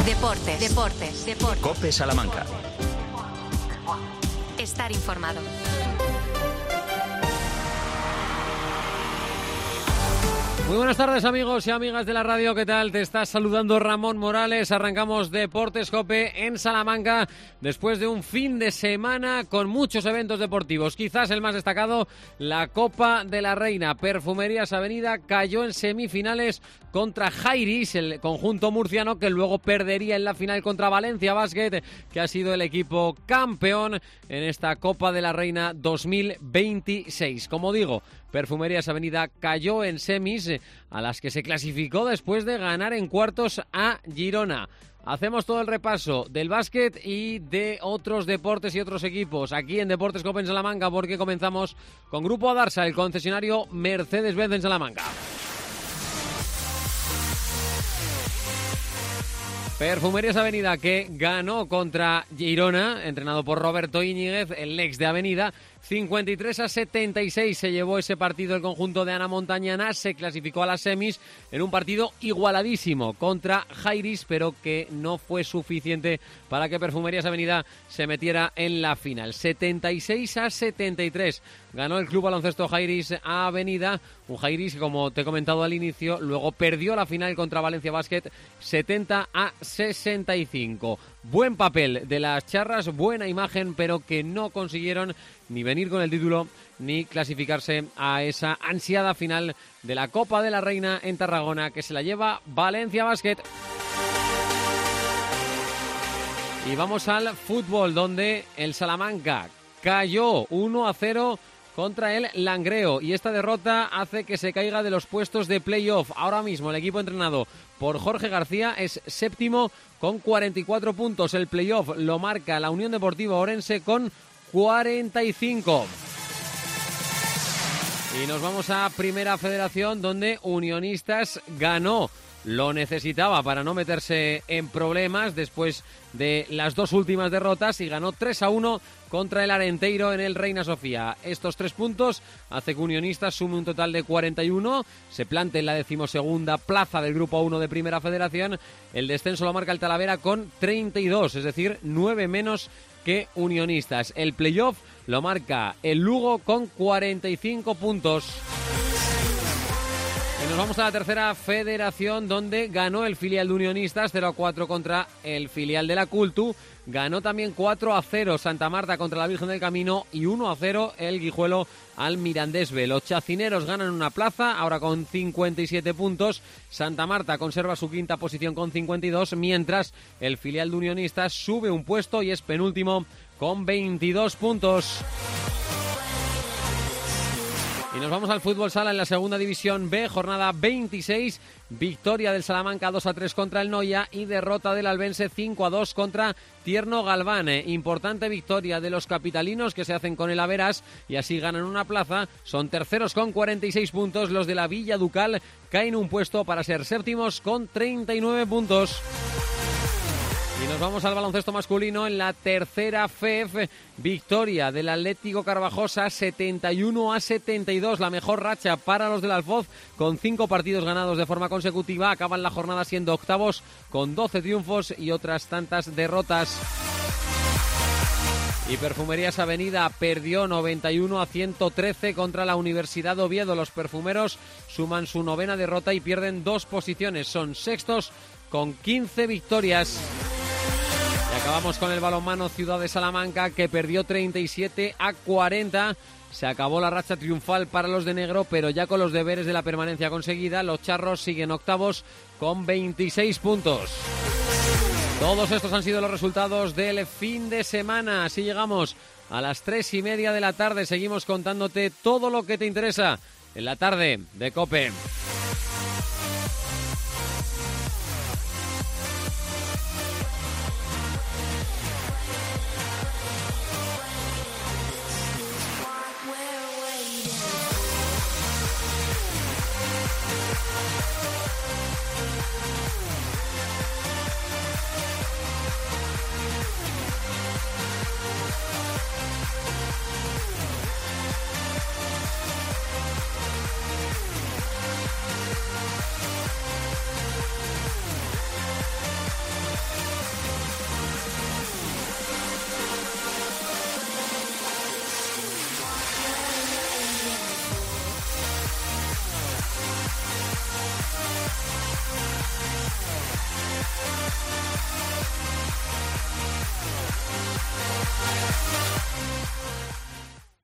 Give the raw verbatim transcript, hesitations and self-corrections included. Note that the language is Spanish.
Deportes, deportes, deportes. COPE Salamanca. Estar informado. Muy buenas tardes, amigos y amigas de la radio, ¿qué tal? Te está saludando Ramón Morales. Arrancamos Deportes COPE en Salamanca después de un fin de semana con muchos eventos deportivos. Quizás el más destacado, la Copa de la Reina. Perfumerías Avenida cayó en semifinales contra Jairis, el conjunto murciano, que luego perdería en la final contra Valencia Basket, que ha sido el equipo campeón en esta Copa de la Reina dos mil veintiséis. Como digo, Perfumerías Avenida cayó en semis, a las que se clasificó después de ganar en cuartos a Girona. Hacemos todo el repaso del básquet y de otros deportes y otros equipos aquí en Deportes COPE en Salamanca, porque comenzamos con Grupo Adarsa, el concesionario Mercedes-Benz en Salamanca. Perfumerías Avenida, que ganó contra Girona, entrenado por Roberto Íñiguez, el ex de Avenida. cincuenta y tres a setenta y seis se llevó ese partido el conjunto de Ana Montañana. Se clasificó a las semis en un partido igualadísimo contra Jairis, pero que no fue suficiente para que Perfumerías Avenida se metiera en la final. setenta y seis a setenta y tres ganó el Club Baloncesto Jairis a Avenida. Un Jairis que, como te he comentado al inicio, luego perdió la final contra Valencia Basket setenta a sesenta y cinco. Buen papel de las charras, buena imagen, pero que no consiguieron ni venir con el título ni clasificarse a esa ansiada final de la Copa de la Reina en Tarragona, que se la lleva Valencia Basket. Y vamos al fútbol, donde el Salamanca cayó uno a cero contra el Langreo, y esta derrota hace que se caiga de los puestos de playoff. Ahora mismo el equipo entrenado por Jorge García es séptimo con cuarenta y cuatro puntos. El playoff lo marca la Unión Deportiva Orense con cuarenta y cinco. Y nos vamos a Primera Federación, donde Unionistas ganó. Lo necesitaba para no meterse en problemas después de las dos últimas derrotas, y ganó tres a uno contra el Arenteiro en el Reina Sofía. Estos tres puntos hace que Unionistas sume un total de cuarenta y uno, se plante en la decimosegunda plaza del Grupo uno de Primera Federación. El descenso lo marca el Talavera con treinta y dos, es decir, nueve menos que Unionistas. El playoff lo marca el Lugo con cuarenta y cinco puntos. Y nos vamos a la Tercera Federación, donde ganó el filial de Unionistas cero a cuatro contra el filial de la Cultu. Ganó también cuatro a cero Santa Marta contra la Virgen del Camino, y uno a cero el Guijuelo al Mirandés B. Los chacineros ganan una plaza, ahora con cincuenta y siete puntos. Santa Marta conserva su quinta posición con cincuenta y dos, mientras el filial de Unionistas sube un puesto y es penúltimo con veintidós puntos. Y nos vamos al fútbol sala en la Segunda División B, jornada veintiséis, victoria del Salamanca dos a tres contra el Noia y derrota del Albense cinco a dos contra Tierno Galván. Importante victoria de los capitalinos, que se hacen con el Averas y así ganan una plaza. Son terceros con cuarenta y seis puntos, los de la Villa Ducal caen un puesto para ser séptimos con treinta y nueve puntos. Y nos vamos al baloncesto masculino en la Tercera F E F, victoria del Atlético Carvajosa setenta y uno a setenta y dos, la mejor racha para los del Alfoz, con cinco partidos ganados de forma consecutiva. Acaban la jornada siendo octavos con doce triunfos y otras tantas derrotas. Y Perfumerías Avenida perdió noventa y uno a ciento trece contra la Universidad de Oviedo. Los perfumeros suman su novena derrota y pierden dos posiciones, son sextos con quince victorias. Y acabamos con el balonmano Ciudad de Salamanca, que perdió treinta y siete a cuarenta. Se acabó la racha triunfal para los de negro, pero ya con los deberes de la permanencia conseguida. Los charros siguen octavos con veintiséis puntos. Todos estos han sido los resultados del fin de semana. Así llegamos a las tres y media de la tarde. Seguimos contándote todo lo que te interesa en la tarde de COPE.